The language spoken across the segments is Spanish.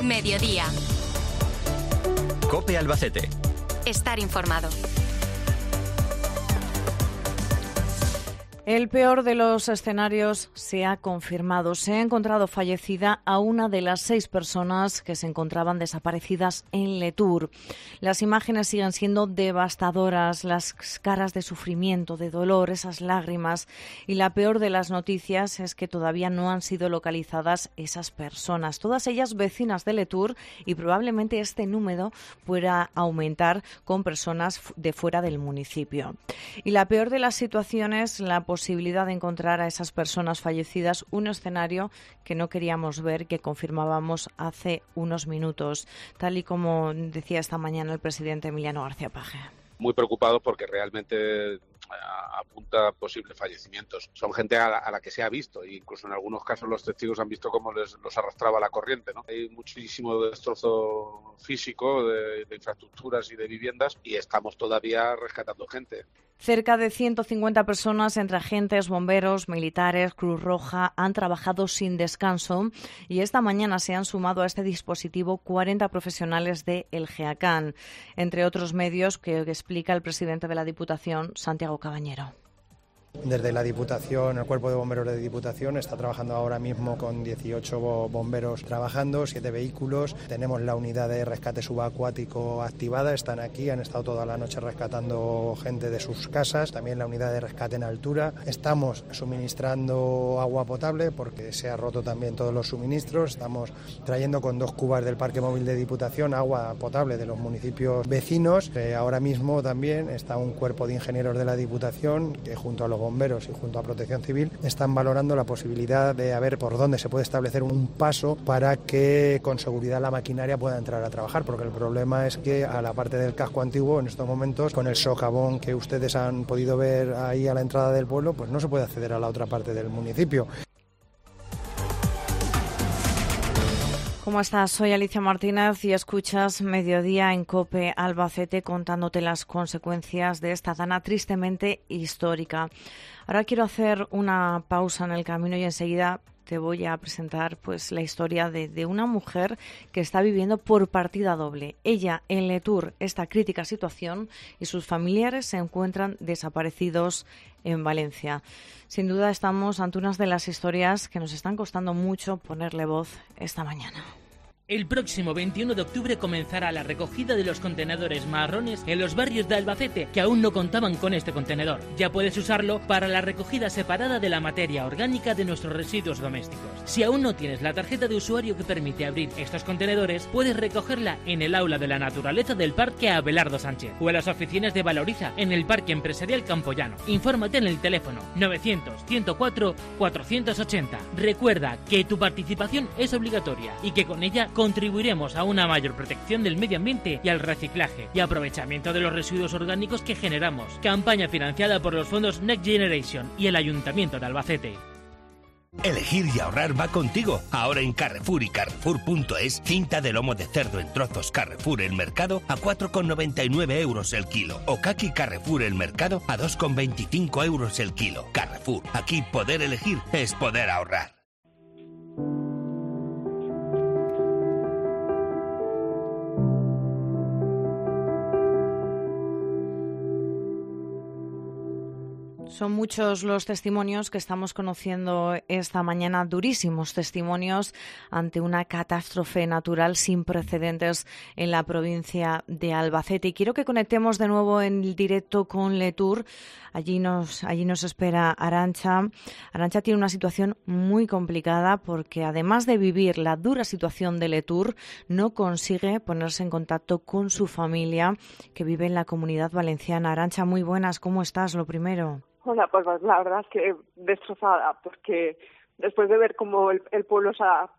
Mediodía. COPE Albacete. Estar informado. El peor de los escenarios se ha confirmado. Se ha encontrado fallecida a una de las 6 personas que se encontraban desaparecidas en Letur. Las imágenes siguen siendo devastadoras, las caras de sufrimiento, de dolor, esas lágrimas. Y la peor de las noticias es que todavía no han sido localizadas esas personas. Todas ellas vecinas de Letur, y probablemente este número pueda aumentar con personas de fuera del municipio. Y la peor de las situaciones, la posibilidad de encontrar a esas personas fallecidas, un escenario que no queríamos ver, que confirmábamos hace unos minutos, tal y como decía esta mañana el presidente Emiliano García Paje. Muy preocupados porque realmente apunta a posibles fallecimientos. Son gente a la que se ha visto, e incluso en algunos casos los testigos han visto cómo los arrastraba la corriente, ¿no? Hay muchísimo destrozo físico de infraestructuras y de viviendas, y estamos todavía rescatando gente. Cerca de 150 personas, entre agentes, bomberos, militares, Cruz Roja, han trabajado sin descanso, y esta mañana se han sumado a este dispositivo 40 profesionales de El GEACAN, entre otros medios que explica el presidente de la Diputación, Santiago Cabañero. Desde la Diputación, el Cuerpo de Bomberos de Diputación está trabajando ahora mismo con 18 bomberos trabajando, 7 vehículos. Tenemos la unidad de rescate subacuático activada, están aquí, han estado toda la noche rescatando gente de sus casas. También la unidad de rescate en altura. Estamos suministrando agua potable porque se ha roto también todos los suministros. Estamos trayendo con 2 cubas del Parque Móvil de Diputación agua potable de los municipios vecinos. Ahora mismo también está un cuerpo de ingenieros de la Diputación que junto a los bomberos y junto a Protección Civil están valorando la posibilidad de ver por dónde se puede establecer un paso para que con seguridad la maquinaria pueda entrar a trabajar, porque el problema es que a la parte del casco antiguo en estos momentos, con el socavón que ustedes han podido ver ahí a la entrada del pueblo, pues no se puede acceder a la otra parte del municipio. ¿Cómo estás? Soy Alicia Martínez y escuchas Mediodía en COPE Albacete, contándote las consecuencias de esta dana tristemente histórica. Ahora quiero hacer una pausa en el camino y enseguida te voy a presentar pues la historia de una mujer que está viviendo por partida doble. Ella en Letur, esta crítica situación, y sus familiares se encuentran desaparecidos en Valencia. Sin duda estamos ante unas de las historias que nos están costando mucho ponerle voz esta mañana. El próximo 21 de octubre comenzará la recogida de los contenedores marrones en los barrios de Albacete que aún no contaban con este contenedor. Ya puedes usarlo para la recogida separada de la materia orgánica de nuestros residuos domésticos. Si aún no tienes la tarjeta de usuario que permite abrir estos contenedores, puedes recogerla en el Aula de la Naturaleza del Parque Abelardo Sánchez o en las oficinas de Valoriza en el Parque Empresarial Campoyano. Infórmate en el teléfono 900-104-480. Recuerda que tu participación es obligatoria y que con ella contribuiremos a una mayor protección del medio ambiente y al reciclaje y aprovechamiento de los residuos orgánicos que generamos. Campaña financiada por los fondos Next Generation y el Ayuntamiento de Albacete. Elegir y ahorrar va contigo. Ahora en Carrefour y Carrefour.es, cinta de lomo de cerdo en trozos Carrefour El Mercado a 4,99 € el kilo. O caqui Carrefour El Mercado a 2,25 € el kilo. Carrefour, aquí poder elegir es poder ahorrar. Son muchos los testimonios que estamos conociendo esta mañana, durísimos testimonios ante una catástrofe natural sin precedentes en la provincia de Albacete. Y quiero que conectemos de nuevo en directo con Letur. Allí nos espera Arantxa. Arantxa tiene una situación muy complicada porque además de vivir la dura situación de Letur, no consigue ponerse en contacto con su familia que vive en la Comunidad Valenciana. Arantxa, muy buenas, ¿cómo estás? Lo primero. Hola, pues la verdad es que destrozada, porque después de ver cómo el pueblo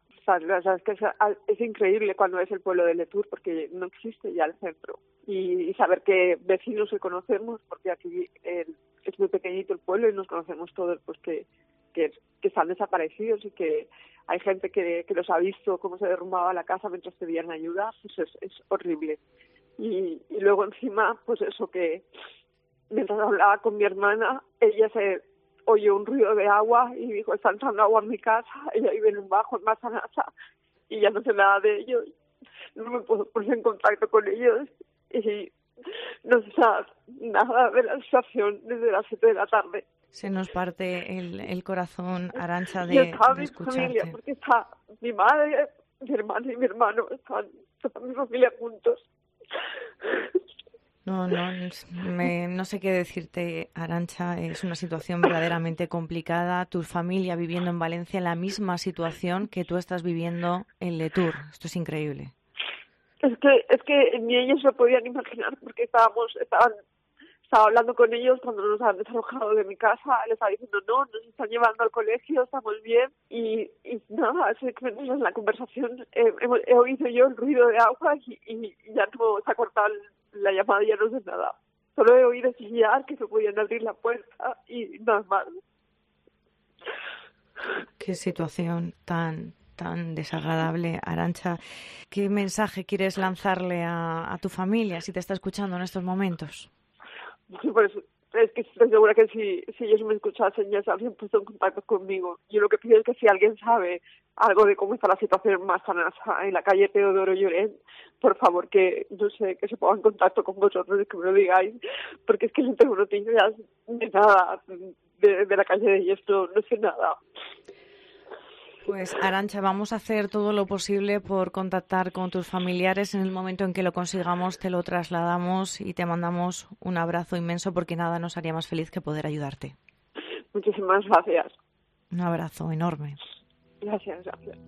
es increíble cuando es el pueblo de Letur, porque no existe ya el centro. Y saber que vecinos que conocemos, porque aquí es muy pequeñito el pueblo y nos conocemos todos, pues que están desaparecidos y que hay gente que los ha visto cómo se derrumbaba la casa mientras pedían ayuda, pues es horrible. Y luego encima, pues eso que mientras hablaba con mi hermana, ella se oyó un ruido de agua y dijo, está entrando agua en mi casa, ella vive en un bajo en Mazanasa y ya no sé nada de ello. no me puedo poner en contacto con ellos y no se sabe nada de la situación desde las 7 de la tarde. Se nos parte el corazón, Arantxa, Y está de mi escucharte. familia, porque está mi madre, mi hermana y mi hermano, están toda mi familia juntos. No sé qué decirte, Arantxa. Es una situación verdaderamente complicada. Tu familia viviendo en Valencia en la misma situación que tú estás viviendo en Letour. Esto es increíble. Es que ni ellos lo podían imaginar, porque estaba hablando con ellos cuando nos han desalojado de mi casa. Les estaba diciendo, no, nos están llevando al colegio, estamos bien. Y nada, en la conversación he oído yo el ruido de agua y ya no se ha cortado la llamada, ya no sé nada. Solo he oído chillar que se podían abrir la puerta y nada más. Qué situación tan desagradable, Arantxa. ¿Qué mensaje quieres lanzarle a tu familia si te está escuchando en estos momentos? Pues es que estoy segura que si ellos me escuchasen ya se habrían puesto en contacto conmigo. Yo lo que pido es que si alguien sabe algo de cómo está la situación más en la calle Teodoro Llorent, por favor que, no sé, que se ponga en contacto con vosotros y que me lo digáis, porque es que no tengo noticias de nada de la calle de ellos, no sé nada. Pues, Arantxa, vamos a hacer todo lo posible por contactar con tus familiares. En el momento en que lo consigamos, te lo trasladamos y te mandamos un abrazo inmenso, porque nada nos haría más feliz que poder ayudarte. Muchísimas gracias. Un abrazo enorme. Gracias.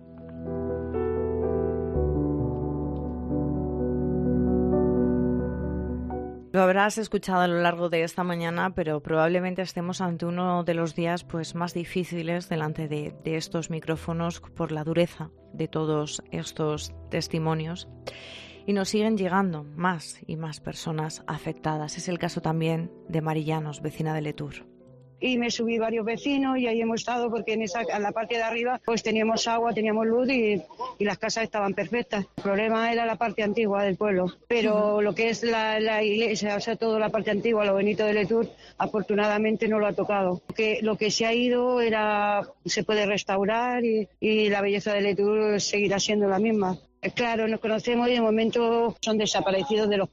Lo habrás escuchado a lo largo de esta mañana, pero probablemente estemos ante uno de los días pues más difíciles delante de estos micrófonos por la dureza de todos estos testimonios. Y nos siguen llegando más y más personas afectadas. Es el caso también de Mari Llanos, vecina de Letour. Y me subí varios vecinos y ahí hemos estado porque en la parte de arriba pues teníamos agua, teníamos luz y las casas estaban perfectas. El problema era la parte antigua del pueblo, pero lo que es la iglesia, o sea, toda la parte antigua, lo bonito de Letour, afortunadamente no lo ha tocado. Lo que se ha ido se puede restaurar y la belleza de Letour seguirá siendo la misma. Claro, nos conocemos y de momento son desaparecidos de los...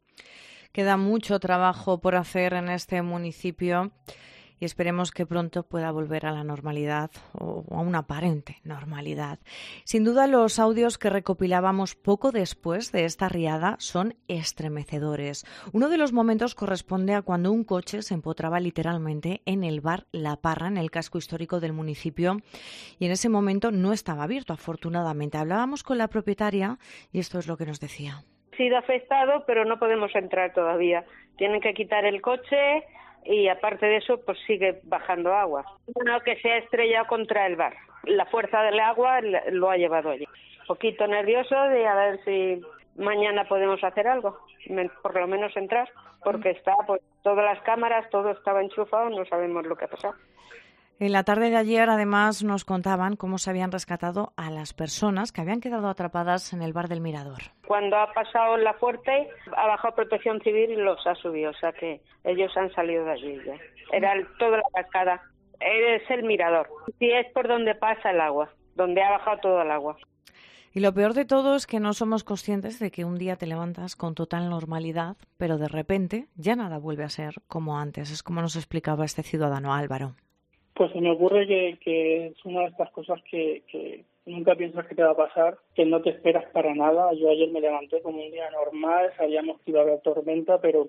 Queda mucho trabajo por hacer en este municipio y esperemos que pronto pueda volver a la normalidad o a una aparente normalidad. Sin duda, los audios que recopilábamos poco después de esta riada son estremecedores. Uno de los momentos corresponde a cuando un coche se empotraba literalmente en el bar La Parra, en el casco histórico del municipio, y en ese momento no estaba abierto, afortunadamente. Hablábamos con la propietaria y esto es lo que nos decía. Ha sido afectado, pero no podemos entrar todavía. Tienen que quitar el coche y aparte de eso pues sigue bajando agua. Bueno, que se ha estrellado contra el bar. La fuerza del agua lo ha llevado allí. Un poquito nervioso de a ver si mañana podemos hacer algo, por lo menos entrar, porque está pues todas las cámaras, todo estaba enchufado, no sabemos lo que ha pasado. En la tarde de ayer, además, nos contaban cómo se habían rescatado a las personas que habían quedado atrapadas en el bar del Mirador. Cuando ha pasado la fuerte, ha bajado Protección Civil y los ha subido, o sea que ellos han salido de allí ya. Era toda la cascada, es el Mirador. Sí, es por donde pasa el agua, donde ha bajado todo el agua. Y lo peor de todo es que no somos conscientes de que un día te levantas con total normalidad, pero de repente ya nada vuelve a ser como antes. Es como nos explicaba este ciudadano Álvaro. Pues se me ocurre que es una de estas cosas que nunca piensas que te va a pasar, que no te esperas para nada. Yo ayer me levanté como un día normal, sabíamos que iba a haber tormenta, pero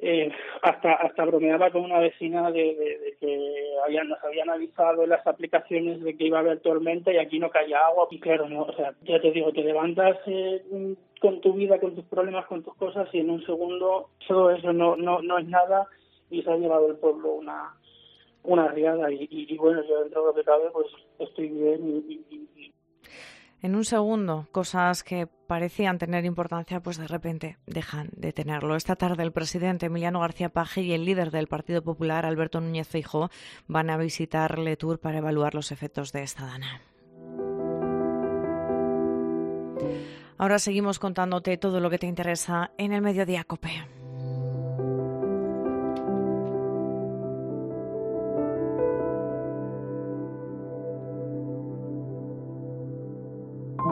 hasta bromeaba con una vecina de que nos habían avisado en las aplicaciones de que iba a haber tormenta y aquí no caía agua. Y claro, no, o sea, ya te digo, te levantas con tu vida, con tus problemas, con tus cosas y en un segundo todo eso no es nada y se ha llevado el pueblo una riada y bueno, yo dentro de lo que cabe pues estoy bien y... En un segundo, cosas que parecían tener importancia, pues de repente dejan de tenerlo. Esta tarde el presidente Emiliano García Paje y el líder del Partido Popular, Alberto Núñez Feijóo, van a visitar Letour para evaluar los efectos de esta dana. Ahora seguimos contándote todo lo que te interesa en el Mediodía COPE.